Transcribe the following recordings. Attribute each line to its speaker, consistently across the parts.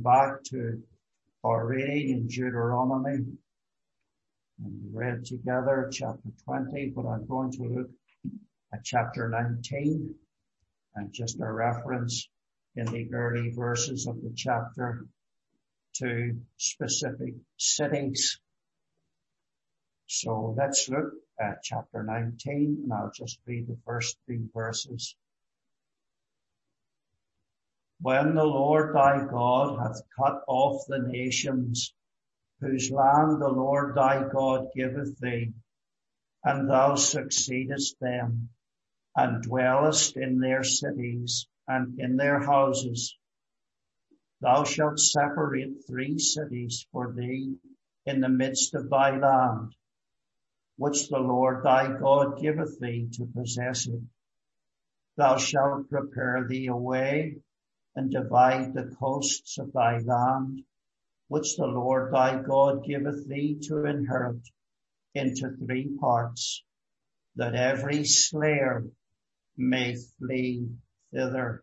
Speaker 1: back to our reading in Deuteronomy. And we read together chapter 20, but I'm going to look at chapter 19 and just a reference in the early verses of the chapter to specific cities. So let's look at chapter 19, and I'll just read the first 3 verses. When the Lord thy God hath cut off the nations, whose land the Lord thy God giveth thee, and thou succeedest them, and dwellest in their cities and in their houses, thou shalt separate 3 cities for thee in the midst of thy land, which the Lord thy God giveth thee to possess it. Thou shalt prepare thee a way, and divide the coasts of thy land, which the Lord thy God giveth thee to inherit, into 3 parts, that every slayer may flee thither.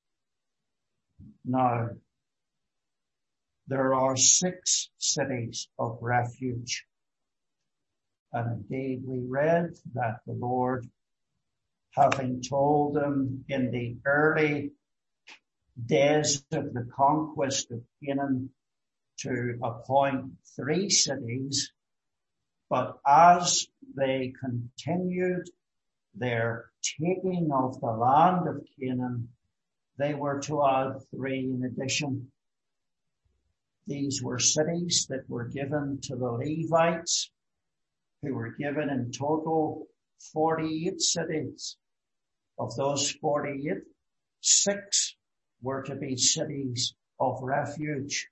Speaker 1: Now, there are 6 cities of refuge. And indeed we read that the Lord, having told them in the early days of the conquest of Canaan to appoint 3 cities, but as they continued their taking of the land of Canaan, they were to add 3 in addition. These were cities that were given to the Levites, who were given in total 48 cities. Of those 48, 6 were to be cities of refuge.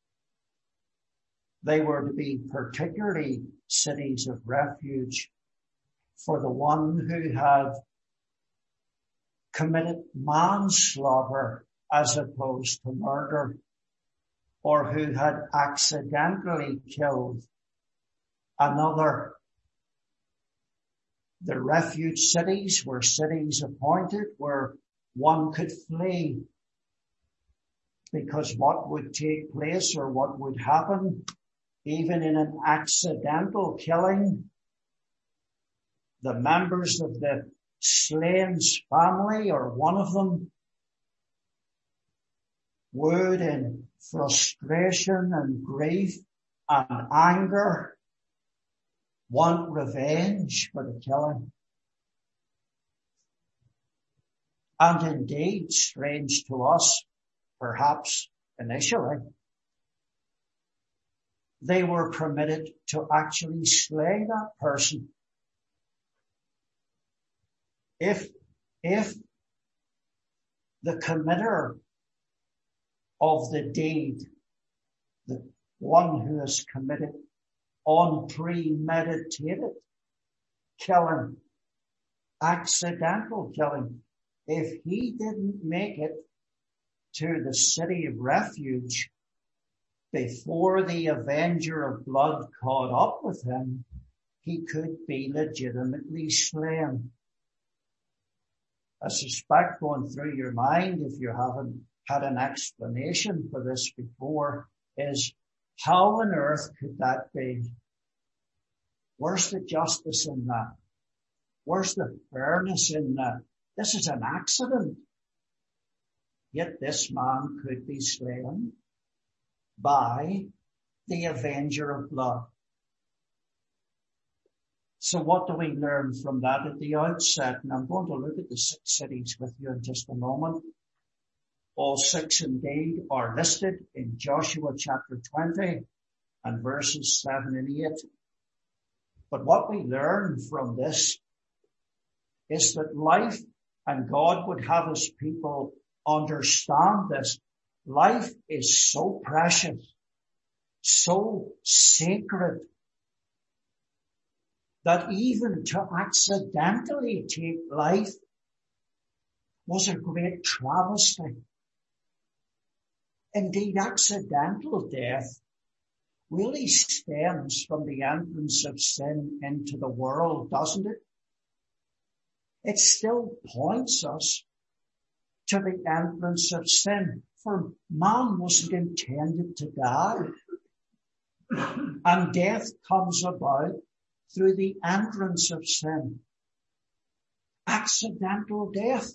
Speaker 1: They were to be particularly cities of refuge for the one who had committed manslaughter as opposed to murder, or who had accidentally killed another. The refuge cities were cities appointed where one could flee, because what would take place or what would happen, even in an accidental killing, the members of the slain's family, or one of them, would in frustration and grief and anger want revenge for the killing. And indeed, strange to us, perhaps initially, they were permitted to actually slay that person. If the committer of the deed, the one who has committed unpremeditated killing, accidental killing, if he didn't make it to the city of refuge before the avenger of blood caught up with him, he could be legitimately slain. I suspect going through your mind, if you haven't had an explanation for this before, is how on earth could that be? Where's the justice in that? Where's the fairness in that? This is an accident. Yet this man could be slain by the avenger of blood. So what do we learn from that at the outset? And I'm going to look at the 6 cities with you in just a moment. All 6 indeed are listed in Joshua chapter 20 and verses 7 and 8. But what we learn from this is that life, and God would have his people understand this, life is so precious, so sacred, that even to accidentally take life was a great travesty. Indeed, accidental death really stems from the entrance of sin into the world, doesn't it? It still points us to the entrance of sin. For man wasn't intended to die. And death comes about through the entrance of sin. Accidental death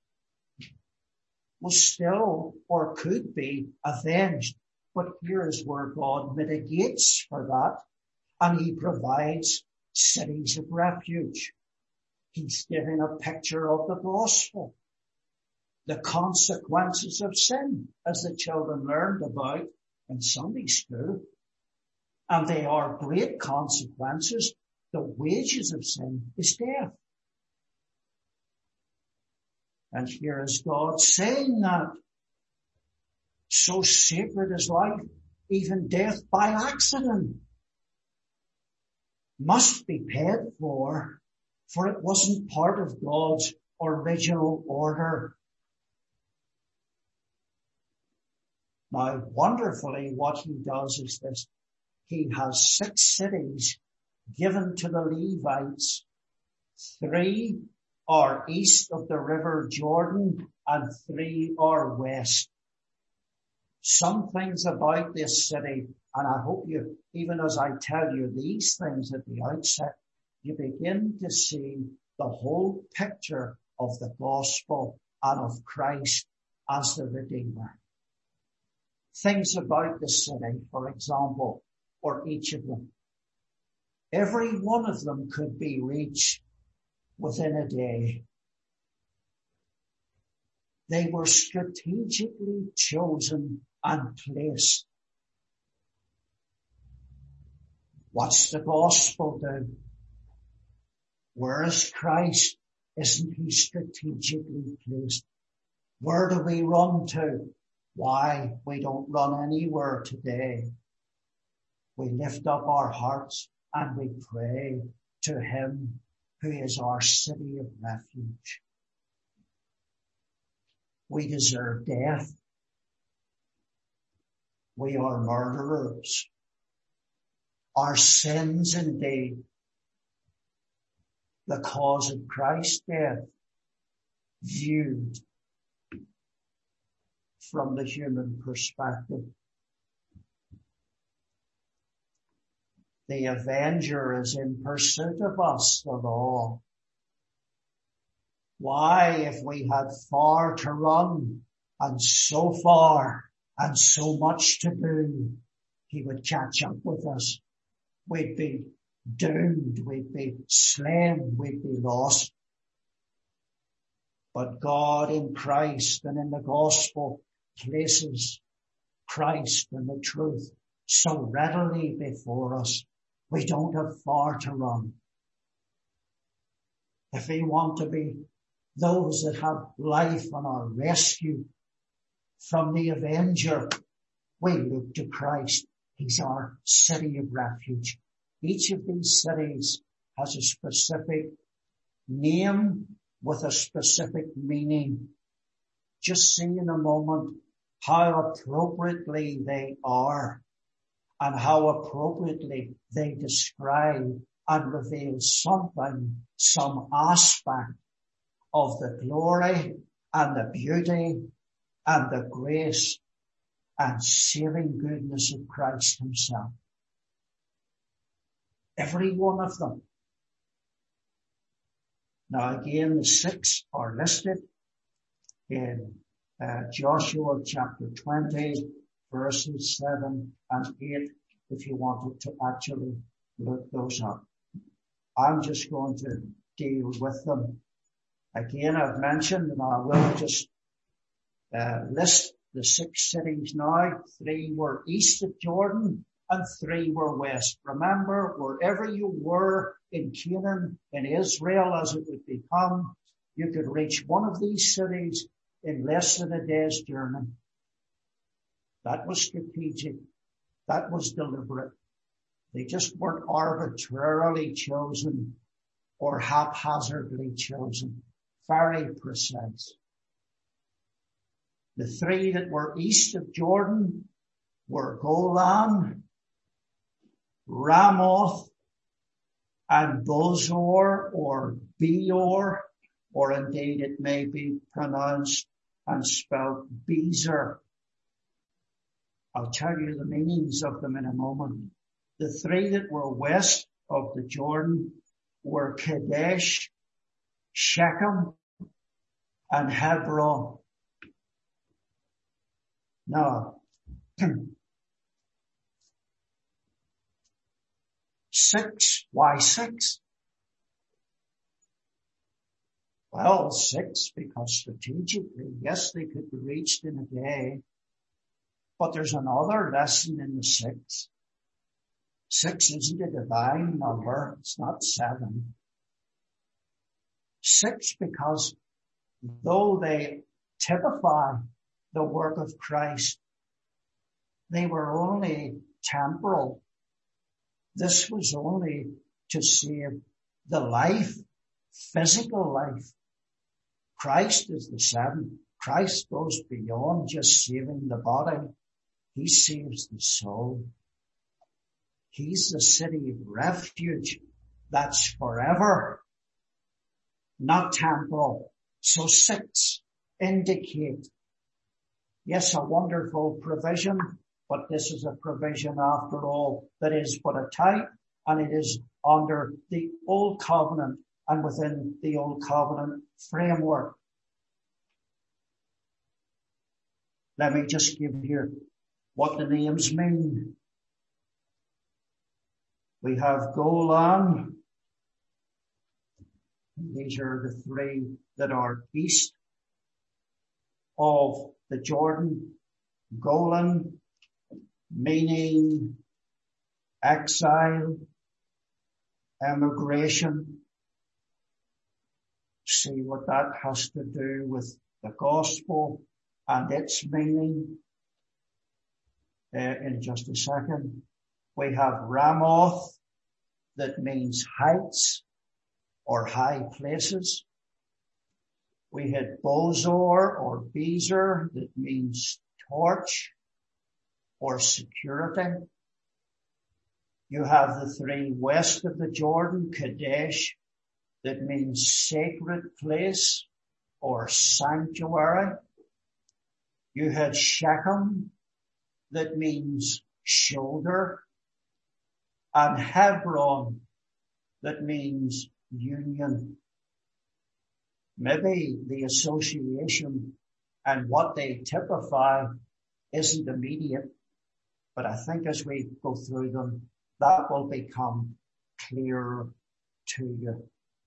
Speaker 1: was still or could be avenged. But here is where God mitigates for that, and he provides cities of refuge. He's giving a picture of the gospel, the consequences of sin, as the children learned about in Sunday school. And they are great consequences. The wages of sin is death. And here is God saying that so sacred is life, even death by accident must be paid for it wasn't part of God's original order. Now, wonderfully, what he does is this. He has 6 cities given to the Levites. 3 are east of the river Jordan and 3 are west. Some things about this city, and I hope you, even as I tell you these things at the outset, you begin to see the whole picture of the gospel and of Christ as the Redeemer. Things about the city, for example, or each of them. Every one of them could be reached within a day. They were strategically chosen and placed. What's the gospel do? Where is Christ? Isn't he strategically placed? Where do we run to? Why? We don't run anywhere today. We lift up our hearts and we pray to him who is our city of refuge. We deserve death. We are murderers. Our sins indeed, the cause of Christ's death, viewed from the human perspective. The avenger is in pursuit of us, the law. Why, if we had far to run and so far and so much to do, he would catch up with us. We'd be doomed, we'd be slain, we'd be lost. But God in Christ and in the gospel places Christ and the truth so readily before us. We don't have far to run. If we want to be those that have life and are rescued from the avenger, we look to Christ. He's our city of refuge. Each of these cities has a specific name with a specific meaning. Just see in a moment how appropriately they are and how appropriately they describe and reveal something, some aspect of the glory and the beauty and the grace and saving goodness of Christ himself. Every one of them. Now again, the 6 are listed in Joshua chapter 20, verses 7 and 8, if you wanted to actually look those up. I'm just going to deal with them. Again, I've mentioned, and I will just list the 6 cities now. 3 were east of Jordan and 3 were west. Remember, wherever you were in Canaan, in Israel as it would become, you could reach one of these cities in less than a day's journey. That was strategic. That was deliberate. They just weren't arbitrarily chosen or haphazardly chosen. Very precise. The 3 that were east of Jordan were Golan, Ramoth, and Bozor or Beor, or indeed it may be pronounced and spelled Bezer. I'll tell you the meanings of them in a moment. The three that were west of the Jordan were Kadesh, Shechem, and Hebron. Now, 6. Why 6? Well, 6 because strategically, yes, they could be reached in a day, but there's another lesson in the 6. 6 isn't a divine number. It's not 7. 6 because though they typify the work of Christ, they were only temporal. This was only to save the life, physical life. Christ is the 7. Christ goes beyond just saving the body. He saves the soul. He's the city of refuge that's forever, not temporal. So 6 indicate, yes, a wonderful provision, but this is a provision after all that is but a type, and it is under the old covenant and within the old covenant framework. Let me just give you what the names mean. We have Golan. These are the three that are east of the Jordan. Golan, meaning exile, emigration. See what that has to do with the gospel and its meaning in just a second. We have Ramoth, that means heights or high places. We had Bozor or Bezer, that means torch or security. You have the three west of the Jordan, Kadesh, that means sacred place or sanctuary. You had Shechem, that means shoulder, and Hebron, that means union. Maybe the association and what they typify isn't immediate, but I think as we go through them, that will become clearer to you.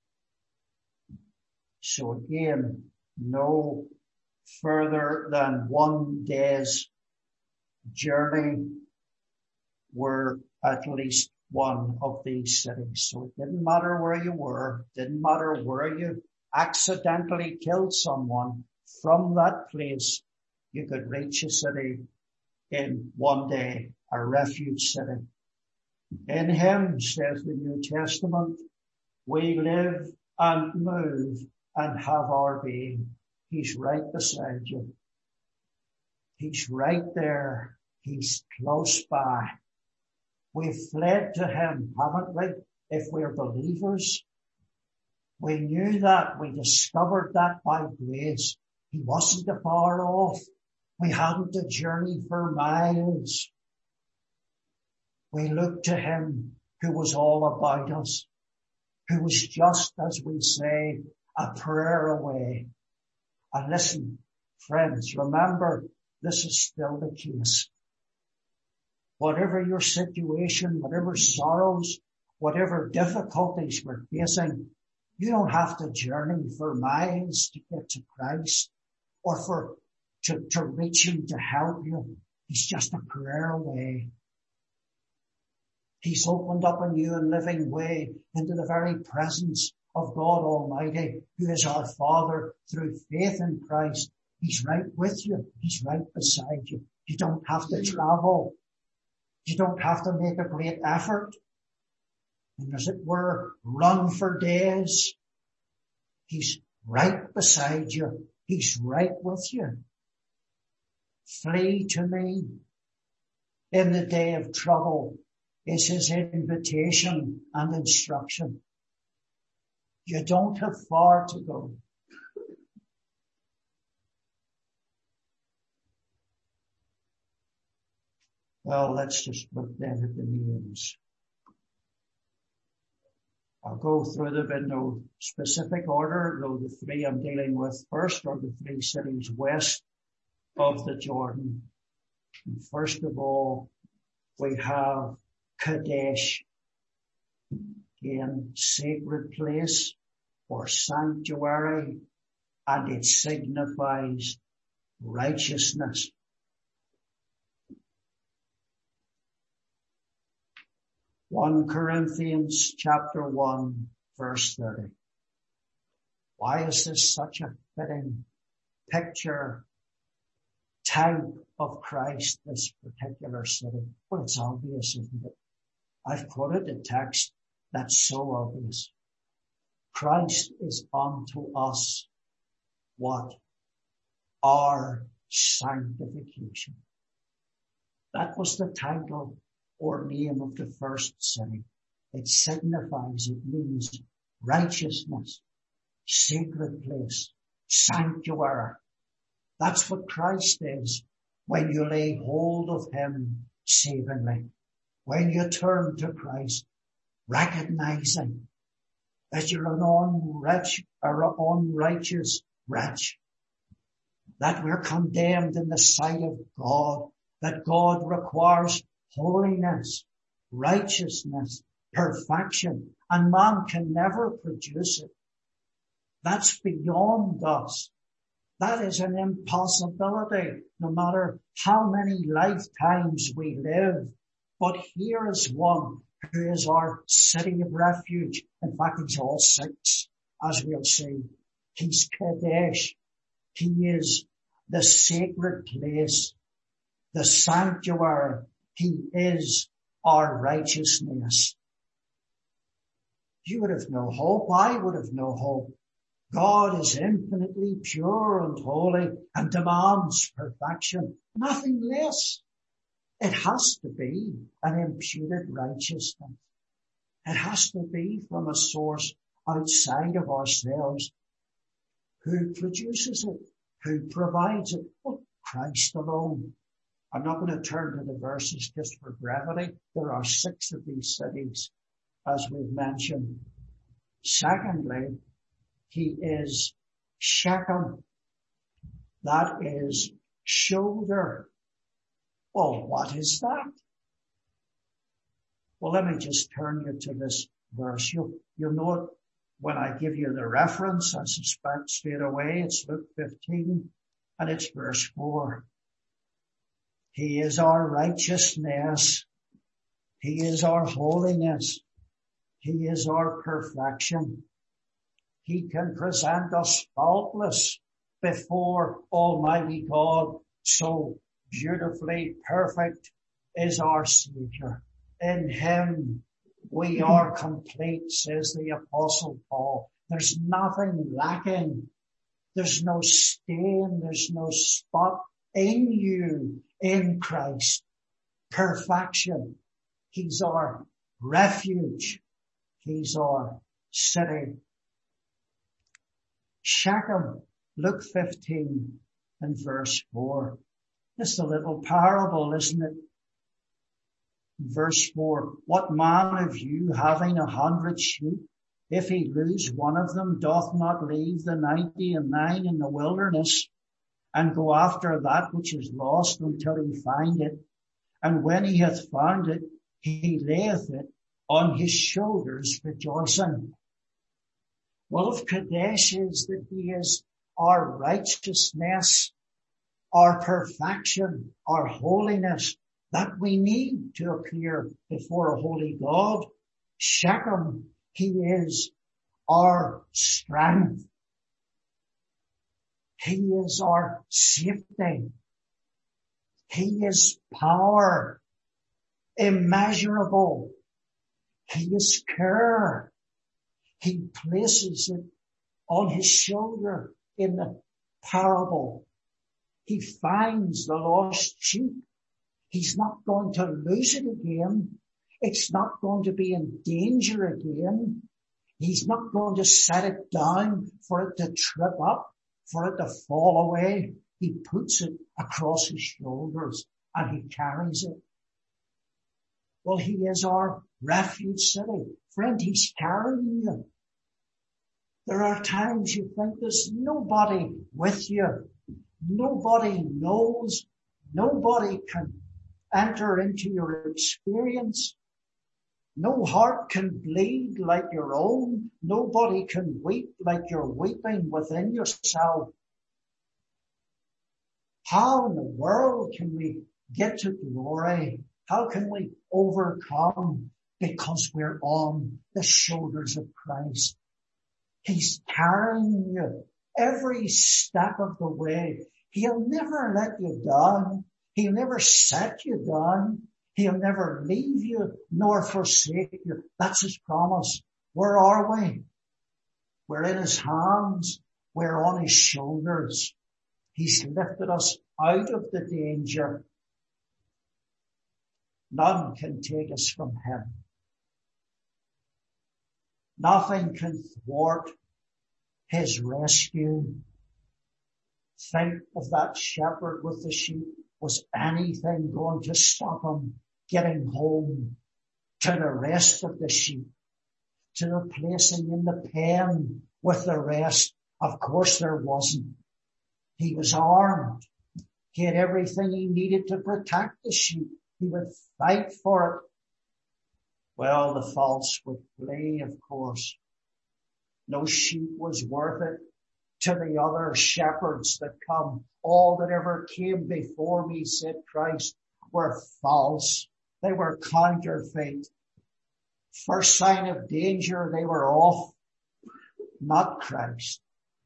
Speaker 1: So again, no further than 1 day's journey were at least one of these cities. So it didn't matter where you were, didn't matter where you accidentally killed someone, from that place you could reach a city in 1 day, a refuge city. In him, says the New Testament, we live and move and have our being. He's right beside you. He's right there. He's close by. We've fled to him, haven't we? If we're believers, we knew that. We discovered that by grace. He wasn't afar off. We hadn't to journey for miles. We looked to him who was all about us, who was just, as we say, a prayer away. And listen, friends, remember, this is still the case. Whatever your situation, whatever sorrows, whatever difficulties we're facing, you don't have to journey for miles to get to Christ or to reach him to help you. He's just a prayer away. He's opened up a new and living way into the very presence of God Almighty, who is our Father through faith in Christ. He's right with you. He's right beside you. You don't have to travel. You don't have to make a great effort. And as it were, run for days. He's right beside you. He's right with you. Flee to me in the day of trouble is his invitation and instruction. You don't have far to go. Well, let's just look then at the names. I'll go through them in no specific order, though the three I'm dealing with first are the three cities west of the Jordan. And first of all, we have Kadesh, again, sacred place or sanctuary, and it signifies righteousness. One Corinthians chapter 1 verse 30. Why is this such a fitting picture, type of Christ, this particular city? Well, it's obvious, isn't it? I've quoted a text that's so obvious. Christ is unto us what? Our sanctification. That was the title or name of the first city. It signifies, it means righteousness, sacred place, sanctuary. That's what Christ is when you lay hold of him savingly. When you turn to Christ, recognizing that you're an unrighteous wretch, that we're condemned in the sight of God, that God requires holiness, righteousness, perfection, and man can never produce it. That's beyond us. That is an impossibility, no matter how many lifetimes we live. But here is one who is our city of refuge. In fact, he's all six, as we'll see. He's Kadesh. He is the sacred place, the sanctuary. He is our righteousness. You would have no hope. I would have no hope. God is infinitely pure and holy and demands perfection. Nothing less. It has to be an imputed righteousness. It has to be from a source outside of ourselves. Who produces it? Who provides it? Well, Christ alone. I'm not going to turn to the verses just for brevity. There are 6 of these cities, as we've mentioned. Secondly, he is Shechem. That is shoulder. Well, what is that? Well, let me just turn you to this verse. You'll know it when I give you the reference. I suspect straight away it's Luke 15 and it's verse 4. He is our righteousness. He is our holiness. He is our perfection. He can present us faultless before Almighty God. So beautifully perfect is our Savior. In him we are complete, says the Apostle Paul. There's nothing lacking. There's no stain. There's no spot in you, in Christ. Perfection. He's our refuge. He's our city. Shechem, Luke 15 and verse 4. It's a little parable, isn't it? Verse 4, what man of you having 100 sheep, if he lose one of them, doth not leave the 99 in the wilderness and go after that which is lost until he find it? And when he hath found it, he layeth it on his shoulders, rejoicing. Well, if Kadesh is that he is our righteousness, our perfection, our holiness, that we need to appear before a holy God. Shechem, he is our strength. He is our safety. He is power, immeasurable. He is care. He places it on his shoulder in the parable. He finds the lost sheep. He's not going to lose it again. It's not going to be in danger again. He's not going to set it down for it to trip up, for it to fall away. He puts it across his shoulders and he carries it. Well, he is our refuge city. Friend, he's carrying you. There are times you think there's nobody with you. Nobody knows. Nobody can enter into your experience. No heart can bleed like your own. Nobody can weep like you're weeping within yourself. How in the world can we get to glory? How can we overcome? Because we're on the shoulders of Christ. He's carrying you every step of the way. He'll never let you down. He'll never set you down. He'll never leave you nor forsake you. That's his promise. Where are we? We're in his hands. We're on his shoulders. He's lifted us out of the danger. None can take us from him. Nothing can thwart his rescue. Think of that shepherd with the sheep. Was anything going to stop him getting home to the rest of the sheep, to the placing in the pen with the rest? Of course there wasn't. He was armed. He had everything he needed to protect the sheep. He would fight for it. Well, the false would flee, of course. No sheep was worth it to the other shepherds that come. All that ever came before me, said Christ, were false. They were counterfeit. First sign of danger, they were off. Not Christ.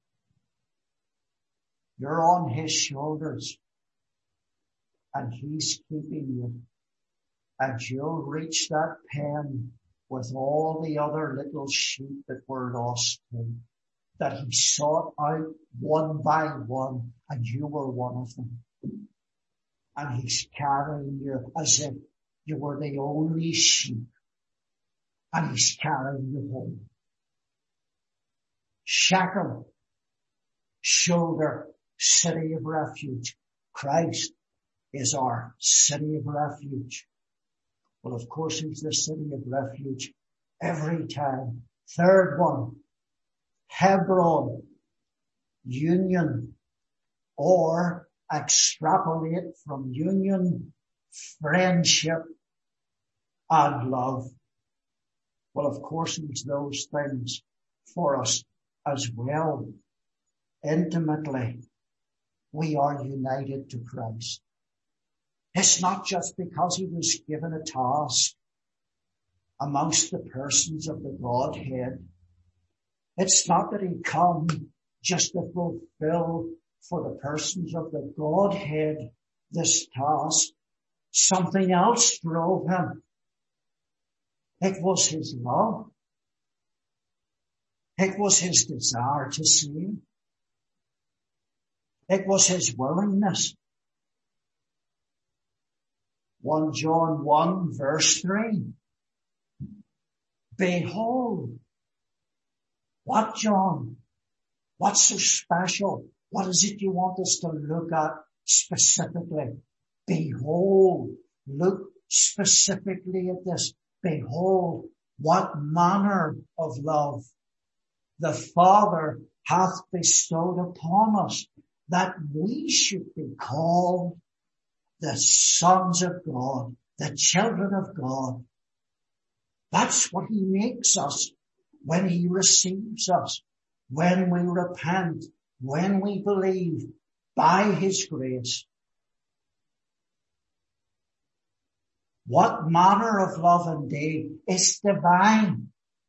Speaker 1: You're on his shoulders and he's keeping you. And you'll reach that pen with all the other little sheep that were lost too, that he sought out one by one, and you were one of them. And he's carrying you as if you were the only sheep, and he's carrying you home. Shechem, shoulder, city of refuge. Christ is our city of refuge. Well, of course, he's the city of refuge every time. Third one, Hebron, union, or extrapolate from union, friendship, and love. Well, of course, he's those things for us as well. Intimately, we are united to Christ. It's not just because he was given a task amongst the persons of the Godhead. It's not that he come just to fulfill for the persons of the Godhead this task. Something else drove him. It was his love. It was his desire to save. It was his willingness. 1 John 1 verse 3. Behold. What, John? What's so special? What is it you want us to look at specifically? Behold. Look specifically at this. Behold, what manner of love the Father hath bestowed upon us, that we should be called the sons of God, the children of God. That's what he makes us when he receives us, when we repent, when we believe by his grace. What manner of love indeed is divine.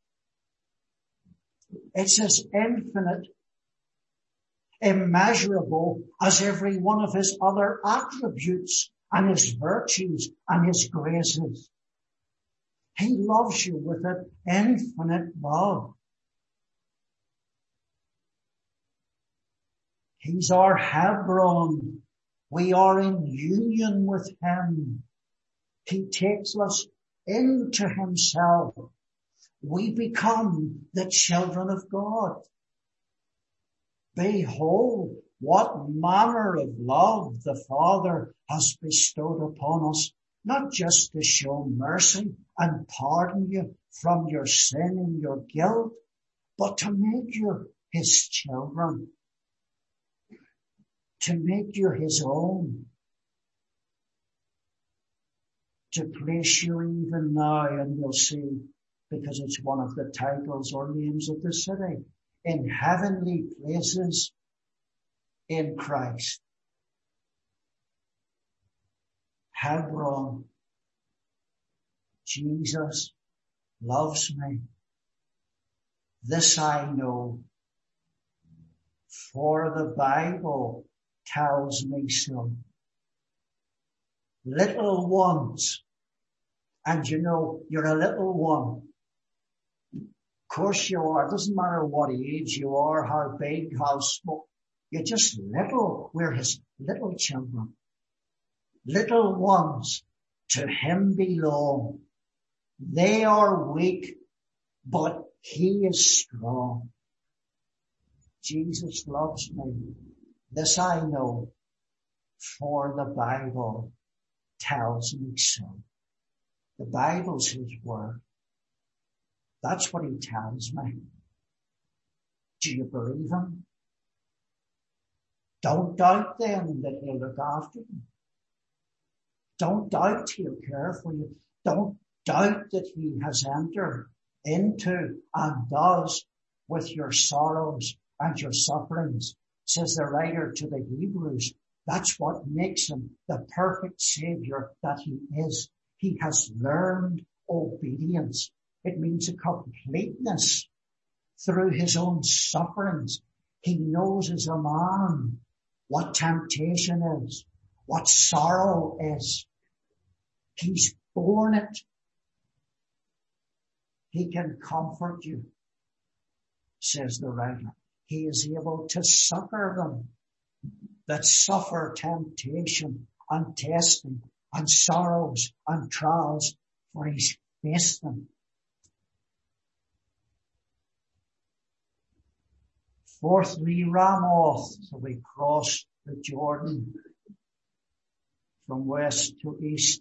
Speaker 1: It's as infinite, immeasurable as every one of his other attributes and his virtues and his graces. He loves you with an infinite love. He's our Hebron. We are in union with him. He takes us into himself. We become the children of God. Behold, what manner of love the Father has bestowed upon us, not just to show mercy and pardon you from your sin and your guilt, but to make you his children, to make you his own, to place you even now, and you'll see, because it's one of the titles or names of the city, in heavenly places in Christ. Hebron. Jesus loves me. This I know, for the Bible tells me so. Little ones, and you know, you're a little one. Of course you are. It doesn't matter what age you are, how big, how small. You're just little. We're his little children. Little ones to him belong. They are weak, but he is strong. Jesus loves me. This I know, for the Bible tells me so. The Bible's his word. That's what he tells me. Do you believe him? Don't doubt then that he'll look after you. Don't doubt he'll care for you. Don't doubt that he has entered into and does with your sorrows and your sufferings. Says the writer to the Hebrews, that's what makes him the perfect Savior that he is. He has learned obedience. It means a completeness through his own sufferings. He knows as a man what temptation is, what sorrow is. He's borne it. He can comfort you, says the writer. He is able to succor them that suffer temptation and testing and sorrows and trials, for he's faced them. Fourthly, Ramoth. So we cross the Jordan from west to east.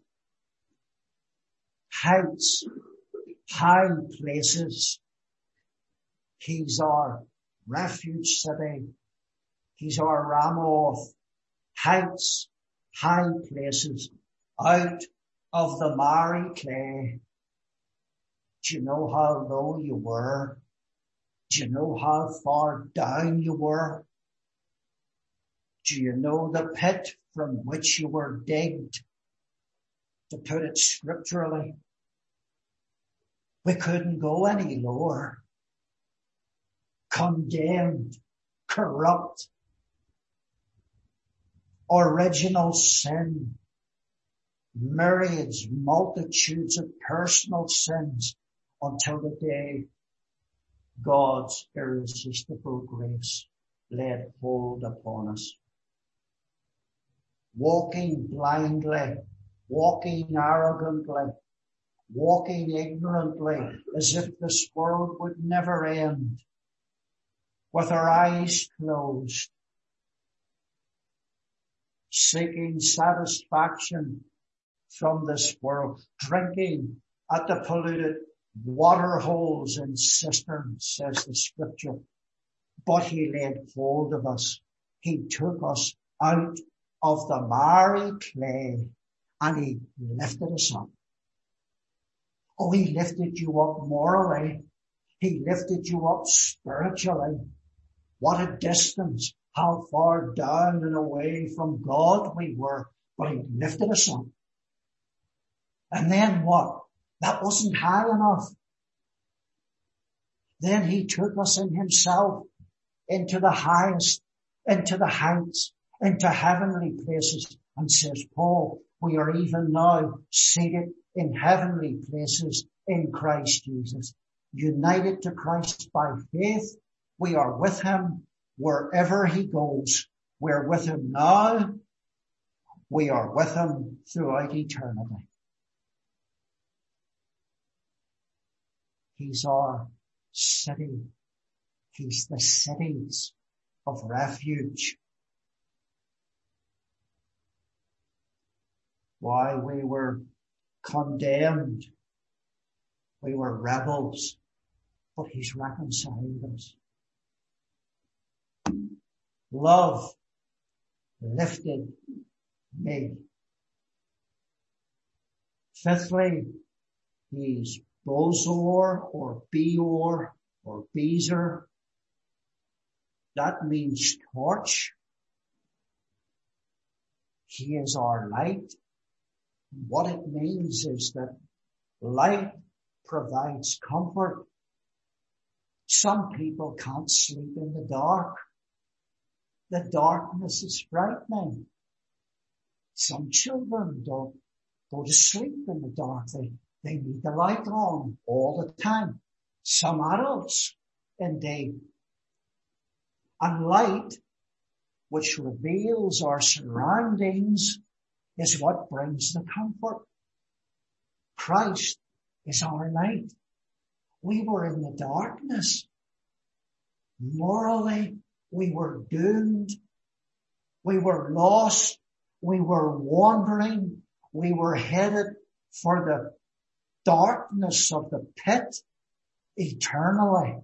Speaker 1: Heights, high places. He's our refuge city. He's our Ramoth. Heights, high places, out of the miry clay. Do you know how low you were? Do you know how far down you were? Do you know the pit from which you were digged? To put it scripturally, we couldn't go any lower. Condemned, corrupt, original sin, myriads, multitudes of personal sins, until the day God's irresistible grace laid hold upon us. Walking blindly, walking arrogantly, walking ignorantly, as if this world would never end, with our eyes closed, seeking satisfaction from this world, drinking at the polluted water holes and cisterns, says the scripture. But he laid hold of us. He took us out of the miry clay and he lifted us up. Oh, he lifted you up morally. He lifted you up spiritually. What a distance, how far down and away from God we were, but he lifted us up. And then what? That wasn't high enough. Then he took us in himself into the highest, into the heights, into heavenly places, and says, Paul, we are even now seated in heavenly places in Christ Jesus. United to Christ by faith, we are with him wherever he goes. We're with him now. We are with him throughout eternity. He's our city. He's the cities of refuge. Why we were condemned. We were rebels, but he's reconciled us. Love lifted me. Fifthly, he's Bozor or Beor or Bezer. That means torch. He is our light. What it means is that light provides comfort. Some people can't sleep in the dark. The darkness is frightening. Some children don't go to sleep in the dark. They need the light on all the time. Some adults, indeed. And light, which reveals our surroundings, is what brings the comfort. Christ is our light. We were in the darkness. Morally, we were doomed. We were lost. We were wandering. We were headed for the darkness of the pit eternally.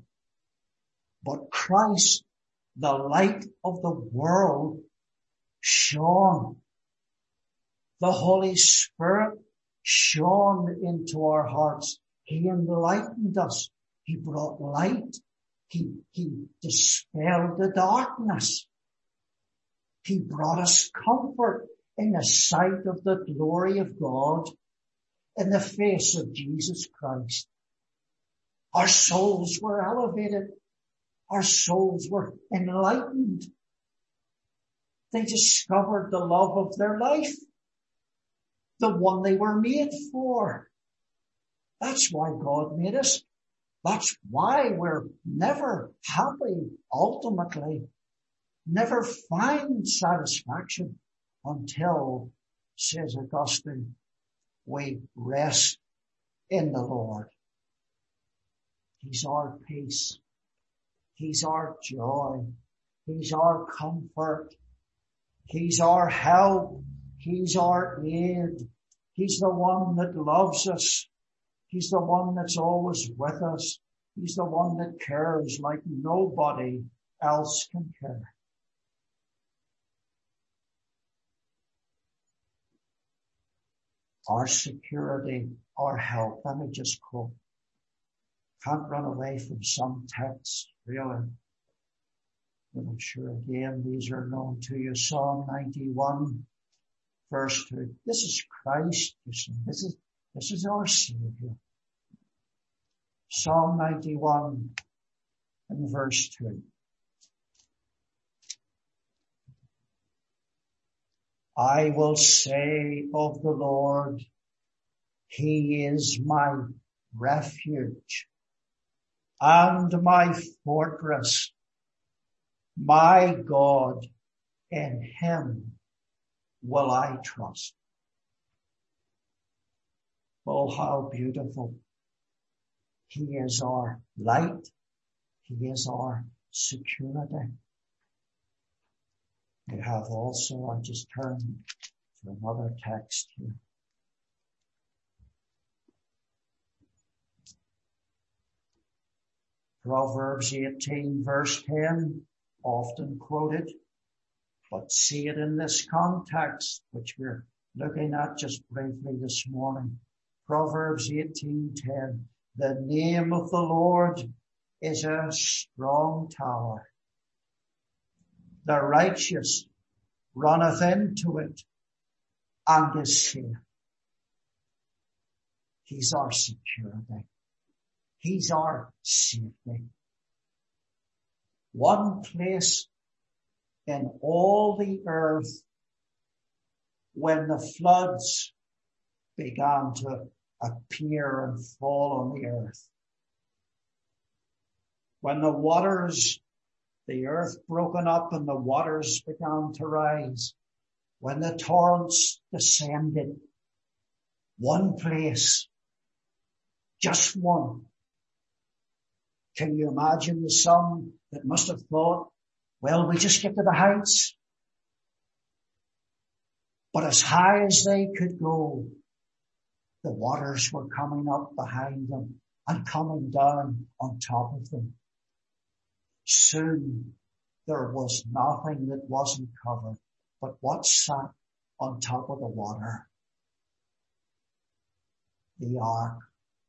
Speaker 1: But Christ, the light of the world, shone. The Holy Spirit shone into our hearts. He enlightened us. He brought light. He dispelled the darkness. He brought us comfort in the sight of the glory of God, in the face of Jesus Christ. Our souls were elevated. Our souls were enlightened. They discovered the love of their life, the one they were made for. That's why God made us. That's why we're never happy, ultimately, never find satisfaction until, says Augustine, we rest in the Lord. He's our peace. He's our joy. He's our comfort. He's our help. He's our aid. He's the one that loves us. He's the one that's always with us. He's the one that cares like nobody else can care. Our security, our help. Let me just quote. Can't run away from some texts, really. But I'm sure again these are known to you. Psalm 91, verse 2. This is Christ, you see. This is our Savior. Psalm 91 and verse 2. I will say of the Lord, He is my refuge and my fortress, my God, in Him will I trust. Oh, how beautiful. He is our light. He is our security. We have also, I just turned to another text here. Proverbs 18 verse 10, often quoted, but see it in this context, which we're looking at just briefly this morning. Proverbs 18:10, the name of the Lord is a strong tower. The righteous runneth into it and is safe. He's our security. He's our safety. One place in all the earth when the floods began to appear and fall on the earth. When the waters, the earth broken up and the waters began to rise. When the torrents descended. One place. Just one. Can you imagine the some that must have thought, well, we just get to the heights. But as high as they could go, The waters were coming up behind them and coming down on top of them. Soon there was nothing that wasn't covered but what sat on top of the water. The ark.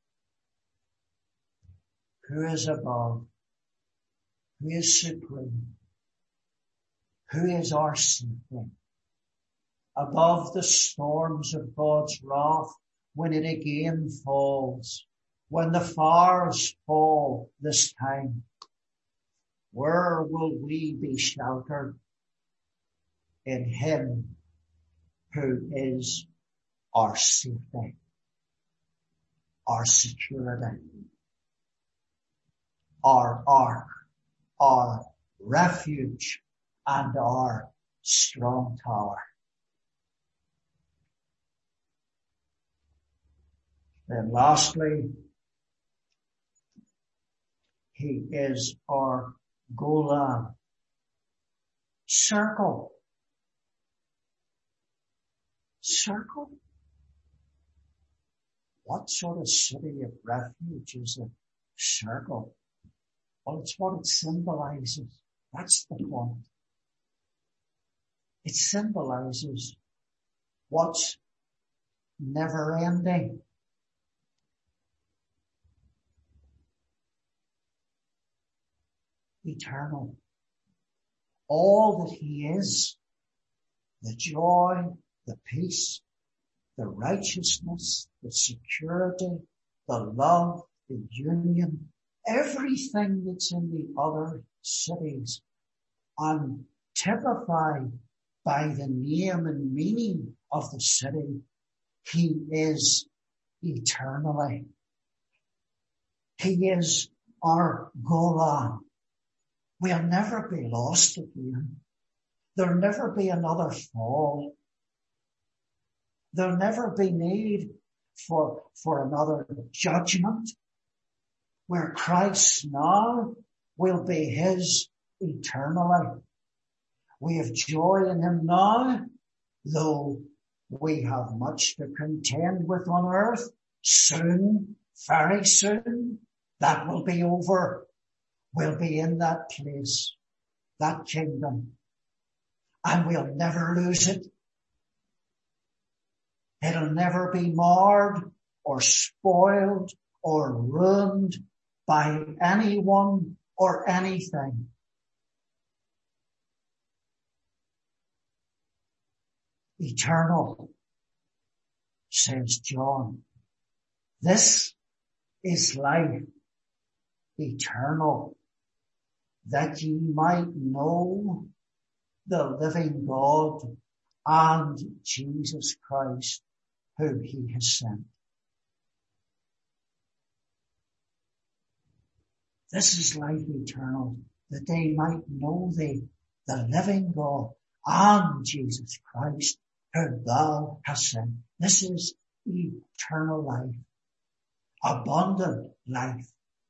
Speaker 1: Who is above? Who is supreme? Who is our safety? Above the storms of God's wrath, when it again falls, when the fires fall this time, where will we be sheltered? In Him who is our safety, our security, our ark, our refuge, and our strong tower. Then lastly, He is our Golan. Circle. Circle? What sort of city of refuge is a circle? Well, it's what it symbolizes. That's the point. It symbolizes what's never ending. Eternal. All that He is, the joy, the peace, the righteousness, the security, the love, the union, everything that's in the other cities, and typified by the name and meaning of the city, He is eternally. He is our Golan. We'll never be lost again. There'll never be another fall. There'll never be need for another judgment, where Christ now will be His eternally. We have joy in Him now, though we have much to contend with on earth. Soon, very soon, that will be over. We'll be in that place, that kingdom, and we'll never lose it. It'll never be marred or spoiled or ruined by anyone or anything. Eternal, says John. This is life, eternal, that ye might know the living God and Jesus Christ, whom He has sent. This is life eternal, that they might know Thee, the living God, and Jesus Christ, whom Thou hast sent. This is eternal life, abundant life,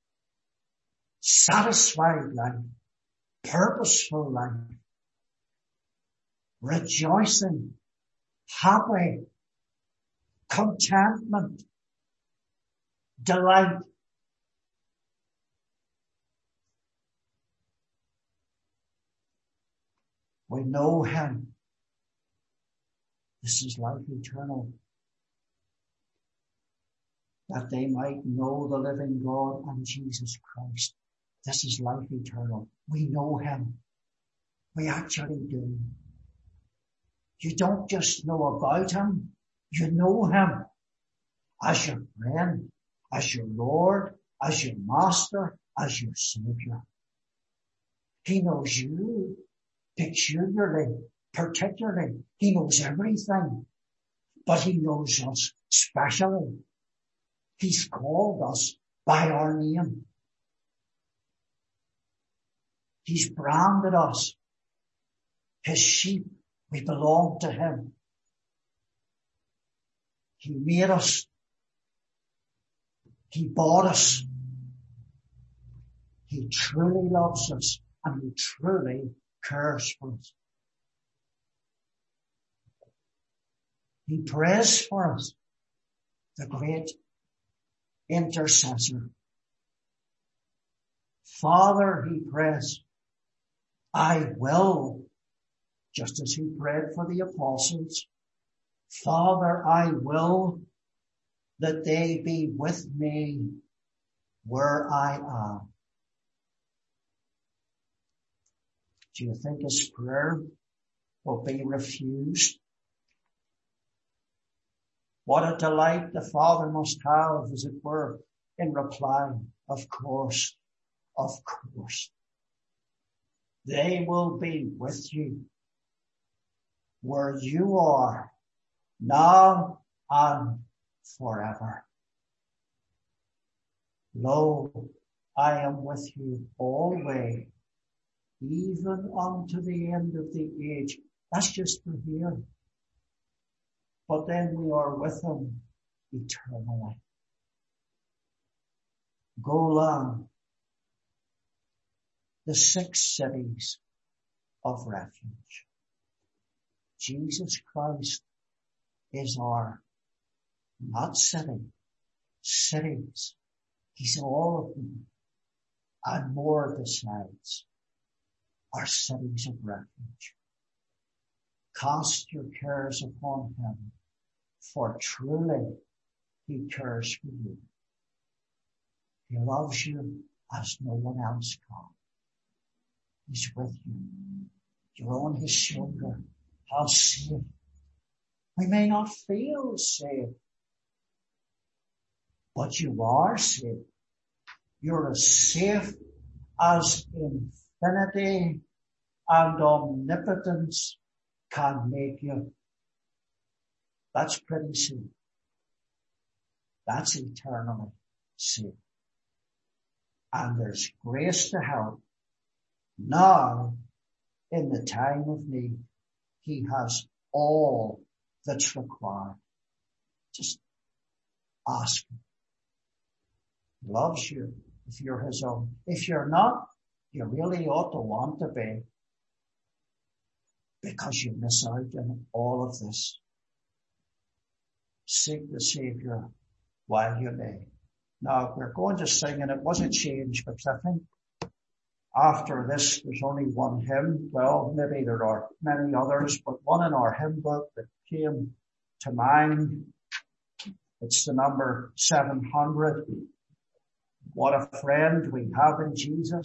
Speaker 1: satisfied life, purposeful life, rejoicing, happy, contentment, delight. We know Him. This is life eternal, that they might know the living God and Jesus Christ. This is life eternal. We know Him. We actually do. You don't just know about Him. You know Him as your friend, as your Lord, as your Master, as your Savior. He knows you peculiarly, particularly. He knows everything, but He knows us specially. He's called us by our name. He's branded us His sheep. We belong to Him. He made us. He bought us. He truly loves us, and He truly cares for us. He prays for us. the great intercessor. Father, he prays, I will, just as he prayed for the apostles. Father, I will that they be with me where I am. Do you think his prayer will be refused? What a delight the Father must have, as it were, in reply. Of course, of course. They will be with you where you are now and forever. Lo, I am with you always, even unto the end of the age. That's just for here. But then we are with him eternally. Golan, the 6 cities of refuge. Jesus Christ is our, not city, cities. He's all of them and more besides, are cities of refuge. Cast your cares upon him, for truly he cares for you. He loves you as no one else can. He's with you. You're on his shoulder. How safe. We may not feel safe, but you are safe. You're as safe as infinity and omnipotence can make you. That's pretty safe. That's eternally safe. And there's grace to help. Now, in the time of need, he has all that's required. Just ask him. He loves you if you're his own. If you're not, you really ought to want to be, because you miss out on all of this. Seek the Savior while you may. Now, we're going to sing, and it was a change, because I think after this, there's only one hymn. Well, maybe there are many others, but one in our hymn book that came to mind. It's the number 700. What a friend we have in Jesus.